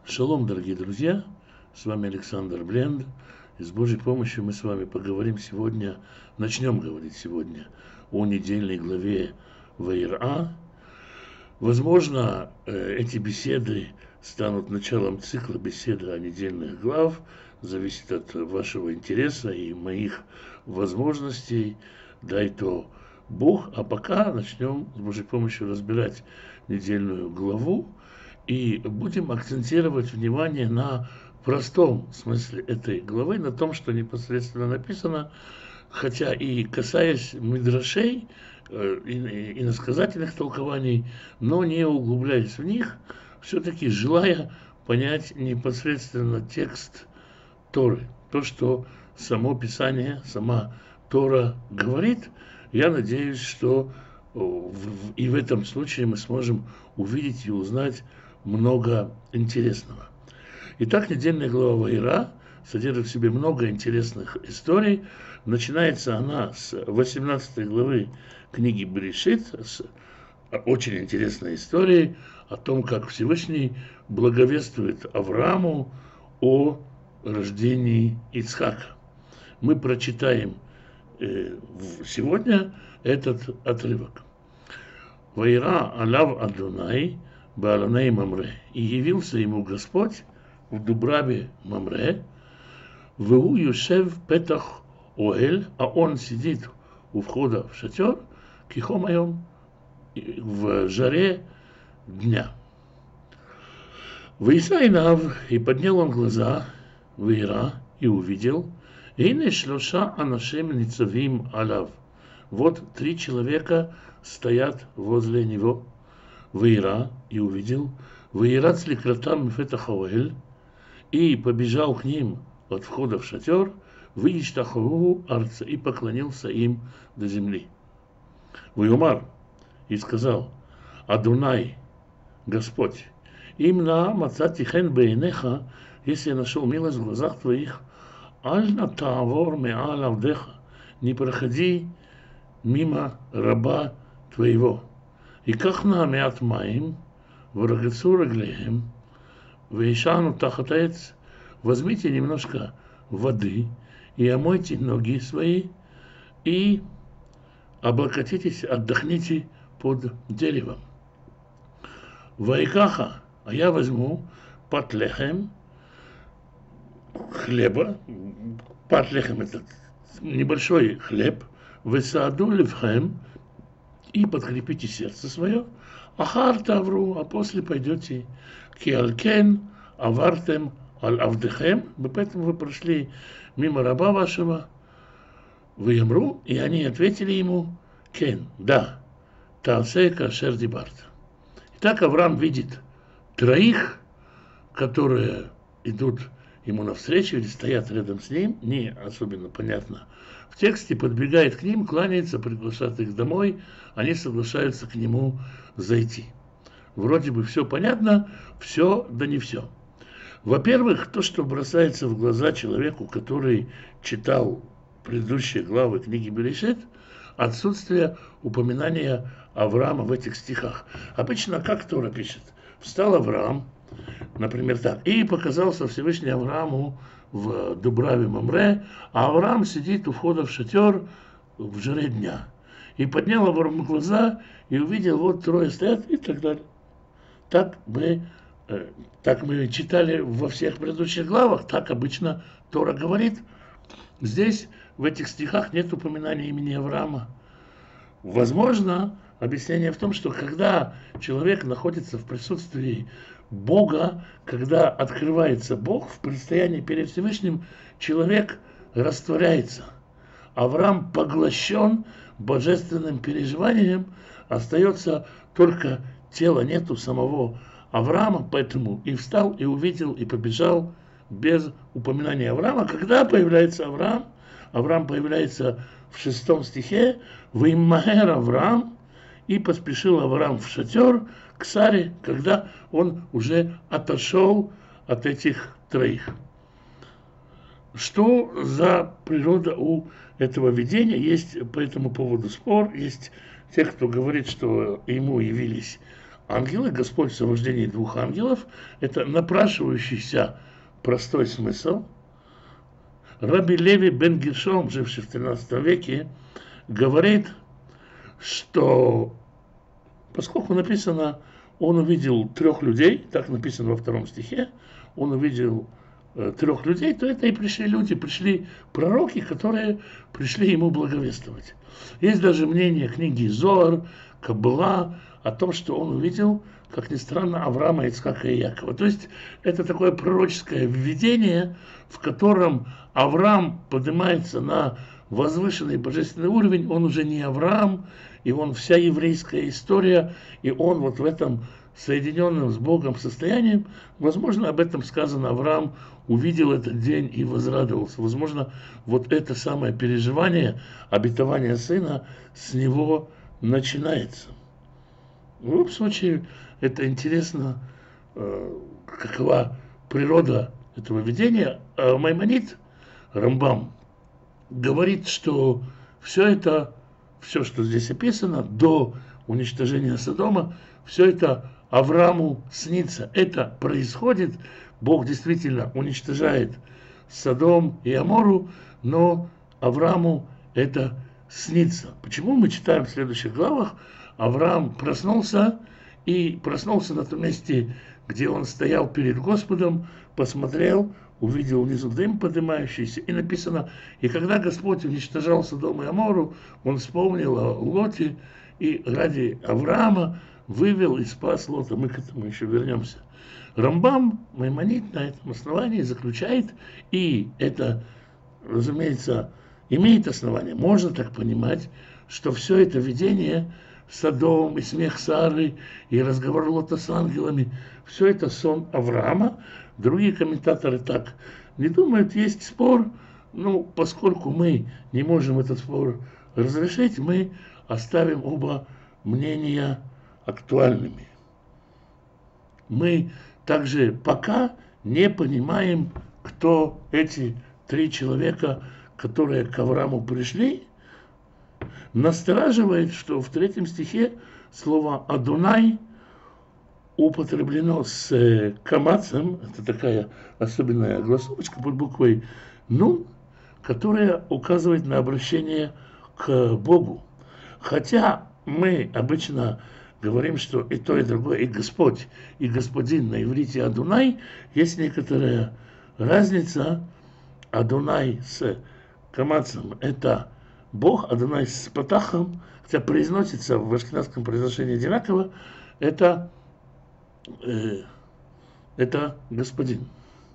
Шалом, дорогие друзья, с вами Александр Бленд, и с Божьей помощью мы с вами поговорим сегодня, начнем говорить сегодня о недельной главе Ваир-А. Возможно, эти беседы станут началом цикла беседы о недельных глав, зависит от вашего интереса и моих возможностей, дай то Бог. А пока начнем с Божьей помощью разбирать недельную главу. И будем акцентировать внимание на простом смысле этой главы, на том, что непосредственно написано, хотя и касаясь мидрашей, иносказательных толкований, но не углубляясь в них, все-таки желая понять непосредственно текст Торы, то, что само Писание, сама Тора говорит. Я надеюсь, что и в этом случае мы сможем увидеть и узнать много интересного. Итак, недельная глава Ваира содержит в себе много интересных историй. Начинается она с 18 главы книги Берешит, с очень интересной историей о том, как Всевышний благовествует Аврааму о рождении Ицхака. Мы прочитаем сегодня этот отрывок. Ваира алав Адонай Бааланей Мамре. И явился ему Господь в Дубраве Мамре, Веу Юшев Петах Оэль, а он сидит у входа в шатер, Кихом Айом, в жаре дня. Ваисайнав, и поднял он глаза, Ваира, и увидел, Эйне шлоша анашем ницавим алав. Вот 3 человека стоят возле него. Ваира, и увидел, Ваира цликратам фетахауэль, и побежал к ним от входа в шатер, выиштахову арца, и поклонился им до земли. Ваюмар, и сказал, Адунай, Господь, имна мацати хен бейнеха, если я нашел милость в глазах твоих, аль на таавор меал авдеха, не проходи мимо раба твоего. И как на мят маим, врагацу раглеем, вейшану тахатаец, возьмите немножко воды и омойте ноги свои, и облокотитесь, отдохните под деревом. Вайкаха, а я возьму патлехем, хлеба, патлехем это небольшой хлеб, высаду левхем, и подкрепите сердце свое, ахар тавру, а после пойдете киалкен, авартем, аль-авдехем, поэтому вы прошли мимо раба вашего, вы ямру, и они ответили ему, кен, да, таасей кашер дибарт. Итак, Авраам видит 3, которые идут ему навстречу или стоят рядом с ним, не особенно понятно. В тексте подбегает к ним, кланяется, приглашает их домой, они соглашаются к нему зайти. Вроде бы все понятно, все, да не все. Во-первых, то, что бросается в глаза человеку, который читал предыдущие главы книги Берешит, отсутствие упоминания Авраама в этих стихах. Обычно как Тора пишет? Встал Авраам, например, так, и показался Всевышний Аврааму в Дубраве Мамре, а Авраам сидит у входа в шатер в жаре дня. И поднял Авраам глаза и увидел, вот 3 стоят и так далее. Так мы читали во всех предыдущих главах, так обычно Тора говорит. Здесь, в этих стихах, нет упоминания имени Авраама. Возможно, объяснение в том, что когда человек находится в присутствии Бога, когда открывается Бог в предстоянии перед Всевышним, человек растворяется. Авраам поглощен божественным переживанием, остается только тело, нету самого Авраама, поэтому и встал, и увидел, и побежал без упоминания Авраама. Когда появляется Авраам? Авраам появляется в 6 стихе, «Ваиммахер Авраам», и поспешил Авраам в шатер к Саре, когда он уже отошел от этих 3. Что за природа у этого видения? Есть по этому поводу спор. Есть те, кто говорит, что ему явились ангелы, Господь в сопровождении двух ангелов, это напрашивающийся простой смысл. Раби Леви бен Гершом, живший в 13 веке, говорит, что поскольку написано, он увидел 3 людей, так написано во 2 стихе, он увидел 3 людей, то это и пришли люди, пришли пророки, которые пришли ему благовествовать. Есть даже мнение книги Зоар, Каббала о том, что он увидел, как ни странно, Авраама, Ицхака и Якова. То есть это такое пророческое введение, в котором Авраам поднимается на возвышенный божественный уровень, он уже не Авраам, и он вся еврейская история, и он вот в этом соединенном с Богом состоянии, возможно, об этом сказано, Авраам увидел этот день и возрадовался. Возможно, вот это самое переживание, обетование сына с него начинается. В любом случае, это интересно, какова природа этого видения. Маймонид, Рамбам, говорит, что все это, все, что здесь описано, до уничтожения Содома, все это Аврааму снится. Это происходит, Бог действительно уничтожает Содом и Амору, но Аврааму это снится. Почему мы читаем в следующих главах? Авраам проснулся, и проснулся на том месте, где он стоял перед Господом, посмотрел, увидел внизу дым поднимающийся, и написано, и когда Господь уничтожал Содом и Амору, он вспомнил о Лоте, и ради Авраама вывел и спас Лота. Мы к этому еще вернемся. Рамбам, Маймонид, на этом основании заключает, и это, разумеется, имеет основание, можно так понимать, что все это видение, Содом и смех Сары, и разговор Лота с ангелами, все это сон Авраама. Другие комментаторы так не думают, есть спор, но поскольку мы не можем этот спор разрешить, мы оставим оба мнения актуальными. Мы также пока не понимаем, кто эти 3 человека, которые к Аврааму пришли. Настораживает, что в 3 стихе слово «Адунай» употреблено с камацем, это такая особенная голосовочка под буквой «Нун», которая указывает на обращение к Богу. Хотя мы обычно говорим, что и то, и другое, и Господь, и Господин на иврите «Адунай», есть некоторая разница. «Адунай» с камацем – это Бог, Адонай с Патахом, хотя произносится в ашкеназском произношении одинаково, это Господин.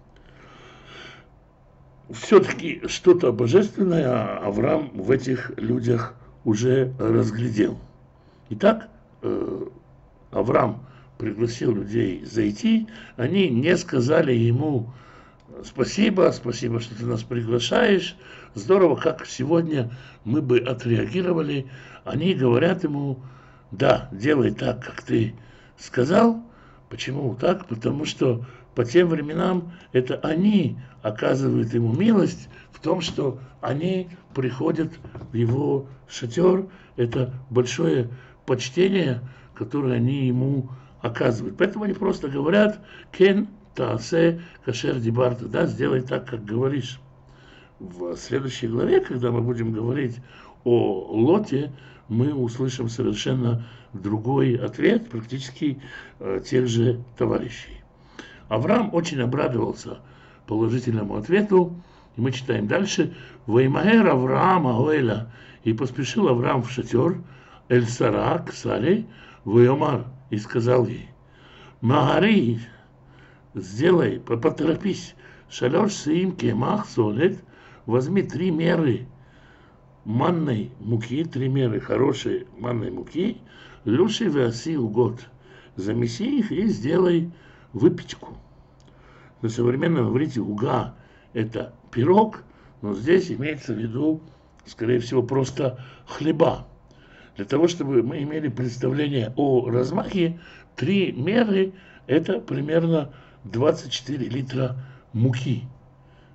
Все-таки что-то божественное Авраам в этих людях уже разглядел. Итак, Авраам пригласил людей зайти, они не сказали ему спасибо, спасибо, что ты нас приглашаешь, здорово, как сегодня мы бы отреагировали. Они говорят ему, да, делай так, как ты сказал. Почему так? Потому что по тем временам это они оказывают ему милость в том, что они приходят в его шатер. Это большое почтение, которое они ему оказывают. Поэтому они просто говорят, кен таасе кашер дибарта, да, сделай так, как говоришь. В следующей главе, когда мы будем говорить о Лоте, мы услышим совершенно другой ответ, практически тех же товарищей. Авраам очень обрадовался положительному ответу, и мы читаем дальше. «Ваймахер Авраам Аоэля», и поспешил Авраам в шатер, Эль-Сара, к Саре, Вайомар, и сказал ей, «Магари, сделай, поторопись, шалеш сиим кемах солет, возьми 3 меры манной муки, 3 меры хорошей манной муки, люши веаси угод, замеси их и сделай выпечку». На современном иврите уга – это пирог, но здесь имеется в виду, скорее всего, просто хлеба. Для того, чтобы мы имели представление о размахе, 3 меры – это примерно 24 литра муки.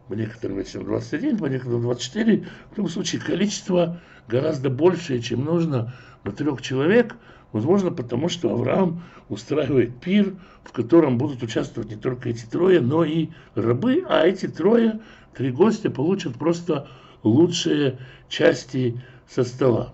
по некоторым версиям 21, по некоторым 24. В любом случае количество гораздо большее, чем нужно на 3 человек. Возможно, потому что Авраам устраивает пир, в котором будут участвовать не только эти 3, но и рабы, а эти 3 гостя получат просто лучшие части со стола.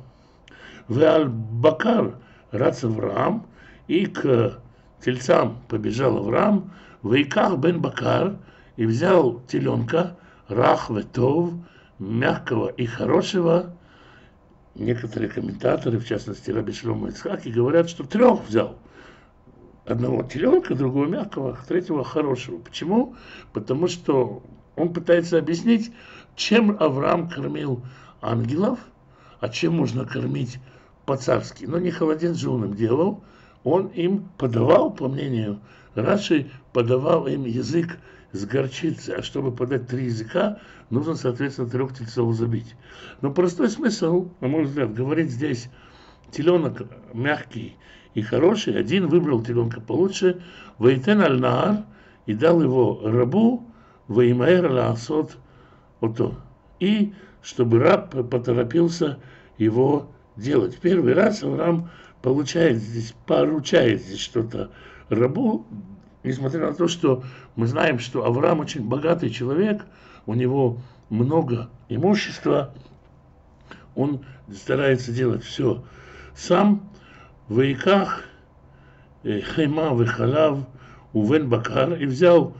Веаль-Бакар рац Авраам, и к тельцам побежал Авраам, Вейках бен Бакар, и взял теленка, рах ветов, мягкого и хорошего. Некоторые комментаторы, в частности Раби Шломо Ицхаки, говорят, что 3 взял. Одного теленка, другого мягкого, 3 хорошего. Почему? Потому что он пытается объяснить, чем Авраам кормил ангелов, а чем можно кормить по-царски. Но не холодец же он им делал, он им подавал, по мнению Раши, подавал им язык с горчицей, а чтобы подать 3 языка, нужно, соответственно, 3 тельцов забить. Но простой смысл, на мой взгляд, говорит здесь, теленок мягкий и хороший, один выбрал теленка получше, вейтен аль-наар, и дал его рабу, веймаэр лаасот ото, и чтобы раб поторопился его делать. Первый раз Авраам поручает здесь что-то рабу, несмотря на то, что мы знаем, что Авраам очень богатый человек, у него много имущества, он старается делать все сам. Вейках хема вехалав увен бакар, и взял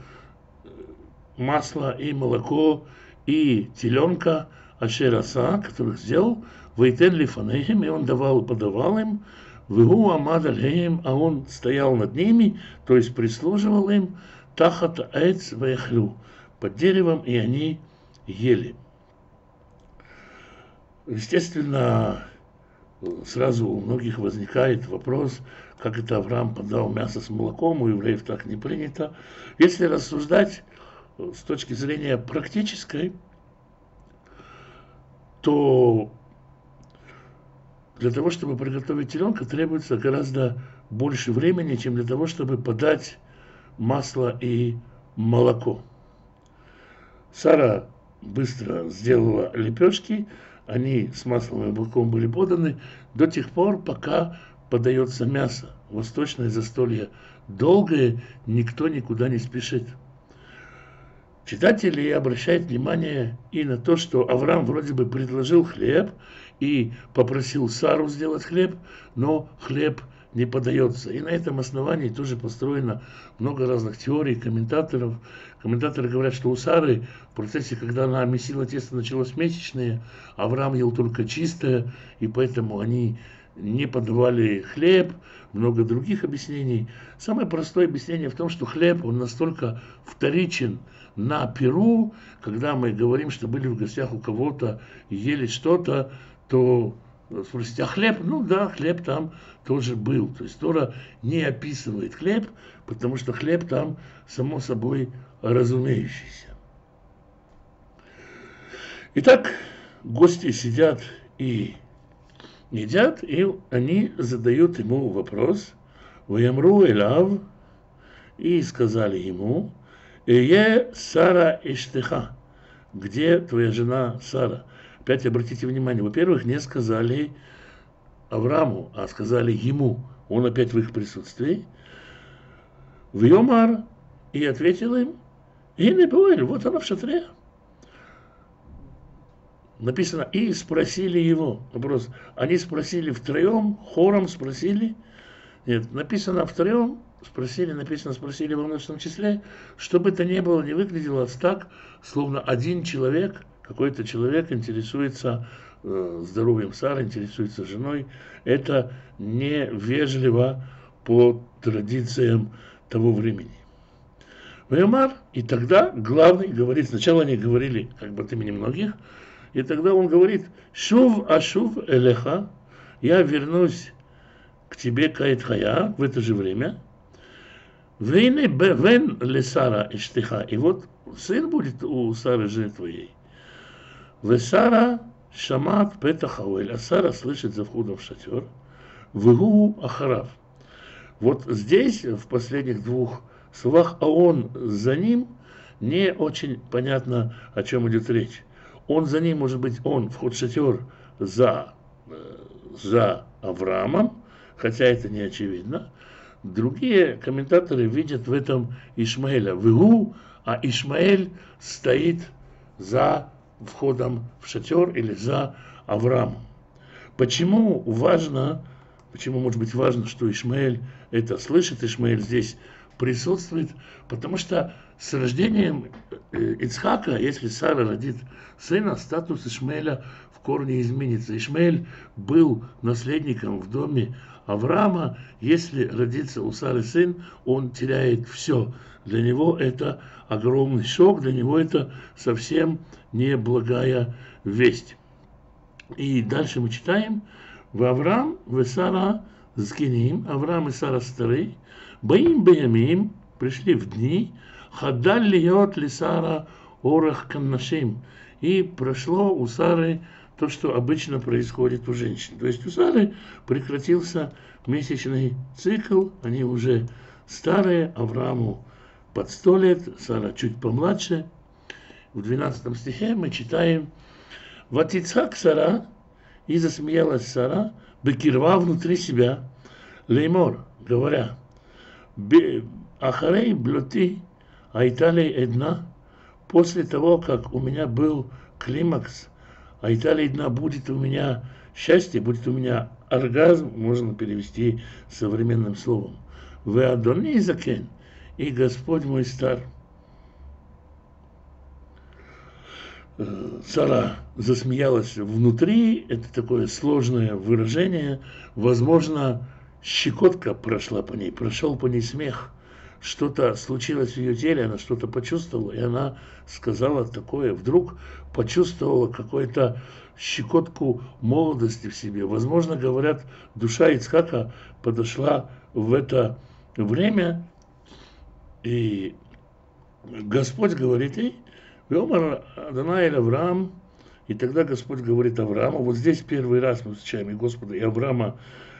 масло и молоко и теленка ашераса, которых сделал, вейтен лифанейхим, и он подавал им, вегу амад алейхим, а он стоял над ними, то есть прислуживал им, тахат аэц вехлю, под деревом, и они ели. Естественно, сразу у многих возникает вопрос, как это Авраам подал мясо с молоком, у евреев так не принято. Если рассуждать с точки зрения практической, то для того, чтобы приготовить теленка, требуется гораздо больше времени, чем для того, чтобы подать масло и молоко. Сара быстро сделала лепешки, они с маслом и молоком были поданы до тех пор, пока подается мясо. Восточное застолье долгое, никто никуда не спешит. Читатели обращают внимание и на то, что Авраам вроде бы предложил хлеб и попросил Сару сделать хлеб, но хлеб не подается. И на этом основании тоже построено много разных теорий, комментаторов. Комментаторы говорят, что у Сары в процессе, когда она месила тесто, началось месячные, Авраам ел только чистое, и поэтому они не подавали хлеб, много других объяснений. Самое простое объяснение в том, что хлеб, он настолько вторичен на пиру, когда мы говорим, что были в гостях у кого-то и ели что-то, то спросите, а хлеб? Ну да, хлеб там тоже был. То есть Тора не описывает хлеб, потому что хлеб там само собой разумеющийся. Итак, гости сидят и едят, и они задают ему вопрос. «Ваямру элав», и сказали ему, «Ее Сара иштеха», где твоя жена Сара? Опять обратите внимание, во-первых, не сказали Аврааму, а сказали ему, он опять в их присутствии. «Вьомар», и ответил им, «Ине Буэль, вот она в шатре». Написано, и спросили его. Вопрос, они спросили втроем, хором спросили? Нет, написано втроем, спросили, написано спросили во множественном числе, чтобы это не было, не выглядело так, словно один человек, какой-то человек интересуется здоровьем Сары, интересуется женой. Это невежливо по традициям того времени. Вейомар, и тогда главный говорит, сначала они говорили как бы от имени многих, и тогда он говорит, «Шув ашув элеха», я вернусь к тебе, каэт хая, в это же время. «Вейне бевен ле Сара иштеха», и вот сын будет у Сары, жены твоей. «Ве Сара шамат петах ауэль», а Сара слышит за входом в шатер. «Вегу ахарав». Вот здесь, в последних двух словах, а он за ним, не очень понятно, о чем идет речь. Он за ним, может быть, он вход в шатер за Авраамом, хотя это не очевидно. Другие комментаторы видят в этом Ишмаэля. Вегу, а Ишмаэль стоит за входом в шатер или за Авраамом. Почему может быть важно, что Ишмаэль это слышит, Ишмаэль здесь присутствует? Потому что с рождением Ицхака, если Сара родит сына, статус Ишмаэля в корне изменится. Ишмаэль был наследником в доме Авраама. Если родится у Сары сын, он теряет все. Для него это огромный шок, для него это совсем не благая весть. И дальше мы читаем: в Авраам, в Сара зкиним, Авраам и Сара старые, боим беямим, пришли в дни, хадаль льет ли Сара орах каннашим, и прошло у Сары то, что обычно происходит у женщин. То есть у Сары прекратился месячный цикл, они уже старые, Аврааму под 100 лет, Сара чуть помладше. В 12 стихе мы читаем: «Ватицхак Сара», и засмеялась Сара, бекирва, внутри себя, леймор, говоря: «Ахарей блюти, айталей эдна», после того, как у меня был климакс, айталей эдна, будет у меня счастье, будет у меня оргазм, можно перевести современным словом. «Ве адони закен», и Господь мой стар. Сара засмеялась внутри, это такое сложное выражение, возможно, щекотка прошла по ней, прошел по ней смех, что-то случилось в ее теле, она что-то почувствовала, и она сказала такое, вдруг почувствовала какую-то щекотку молодости в себе. Возможно, говорят, душа Ицхака подошла в это время, и Господь говорит ей: «Веомар Адонай эль Авраам», и тогда Господь говорит Аврааму. Вот здесь первый раз мы встречаем и Господа, и Авраама,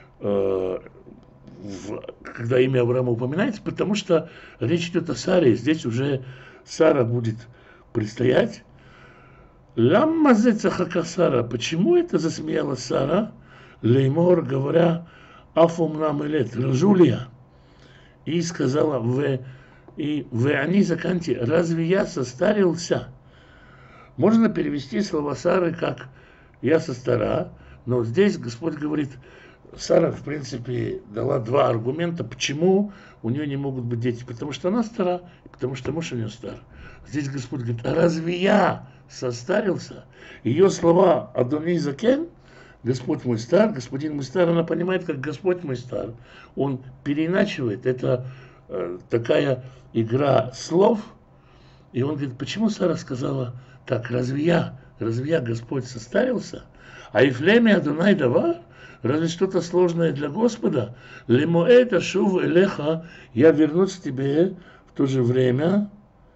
когда имя Авраама упоминается, потому что речь идет о Саре, здесь уже Сара будет предстоять. «Ламма зе цахака Сара», почему это засмеялась Сара? Леймор, говоря: «Афум нам элет», рожу ли я? И сказала: «Вы они заканти, разве я состарился?» Можно перевести слова Сары как «я состара», но здесь Господь говорит, Сара, в принципе, дала два аргумента, почему у нее не могут быть дети. Потому что она стара, потому что муж у нее стар. Здесь Господь говорит: а разве я состарился? Ее слова «Адони закен», Господь мой стар, господин мой стар, она понимает, как Господь мой стар. Он переиначивает, это такая игра слов. И он говорит: почему Сара сказала так, разве я, Господь, состарился? А Ифлеме Адонай давар, разве что-то сложное для Господа? Лемоэд ашув элеха, я вернусь к тебе в то же время.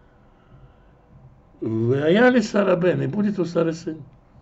Ваяли Сара бен, и будет у Сары сын.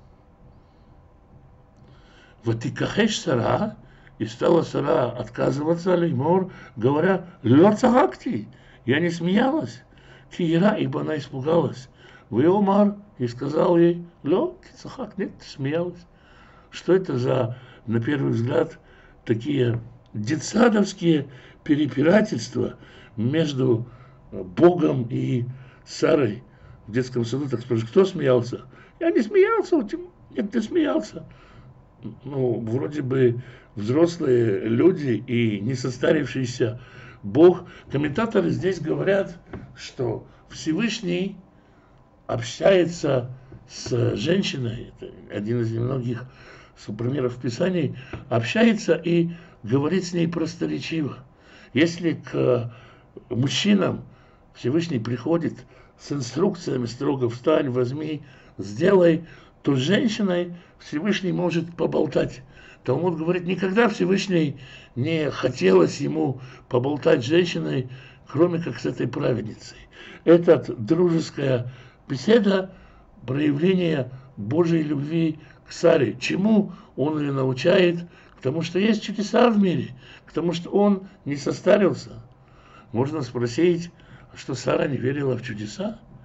Ватикахеш Сара, и стала Сара отказываться, леймор, говоря: лё цахакти, я не смеялась. Киера, ибо она испугалась. Веомар, и сказал ей: лё цахак, нет, ты смеялась. Что это за, на первый взгляд, такие детсадовские перепирательства между Богом и Сарой в детском саду? Так спрашивают: кто смеялся? Я не смеялся, нет, ты смеялся. Ну, вроде бы взрослые люди и не состарившийся Бог. Комментаторы здесь говорят, что Всевышний общается с женщиной, это один из немногих примеров в Писании, общается и говорит с ней просторечиво. Если к мужчинам Всевышний приходит с инструкциями строго: встань, возьми, сделай, то с женщиной Всевышний может поболтать. Талмуд говорит, никогда Всевышний не хотелось ему поболтать с женщиной, кроме как с этой праведницей. Это дружеская беседа, проявление Божьей любви к Саре. Чему он ее научает? К тому, что есть чудеса в мире, к тому, что он не состарился. Можно спросить, что Сара не верила в чудеса?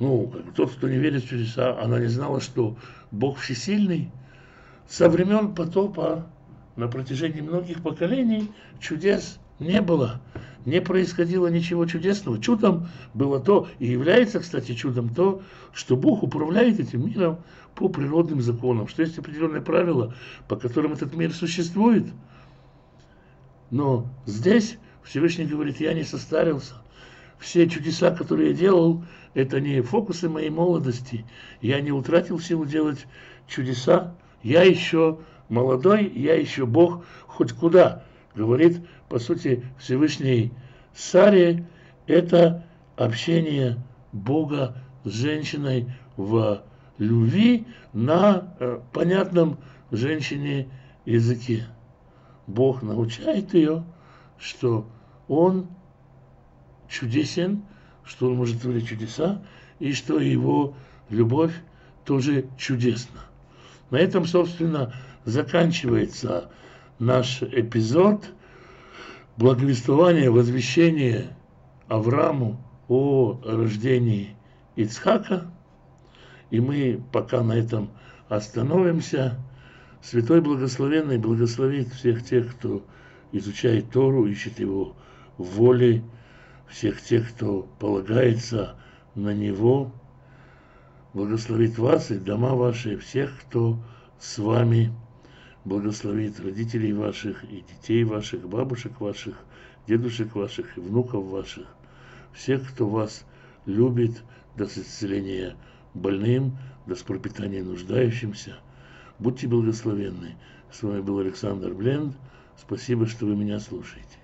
Ну, тот, кто не верит в чудеса, она не знала, что Бог всесильный. Со времен потопа на протяжении многих поколений чудес не было. Не происходило ничего чудесного. Чудом было то, и является, кстати, чудом то, что Бог управляет этим миром по природным законам, что есть определенные правила, по которым этот мир существует. Но здесь Всевышний говорит, я не состарился. Все чудеса, которые я делал, это не фокусы моей молодости. Я не утратил силу делать чудеса. Я еще молодой, я еще Бог хоть куда. Говорит, по сути, Всевышний Саре, это общение Бога с женщиной в любви на понятном женщине языке. Бог научает ее, что Он чудесен, что Он может творить чудеса, и что Его любовь тоже чудесна. На этом, собственно, заканчивается наш эпизод благовествования, возвещения Аврааму о рождении Ицхака. И мы пока на этом остановимся. Святой Благословенный благословит всех тех, кто изучает Тору, ищет Его воли, всех тех, кто полагается на Него. Благословит вас и дома ваши, всех, кто с вами. Благословит родителей ваших и детей ваших, бабушек ваших, дедушек ваших и внуков ваших. Всех, кто вас любит, даст исцеление больным, даст пропитание нуждающимся. Будьте благословенны. С вами был Александр Бленд. Спасибо, что вы меня слушаете.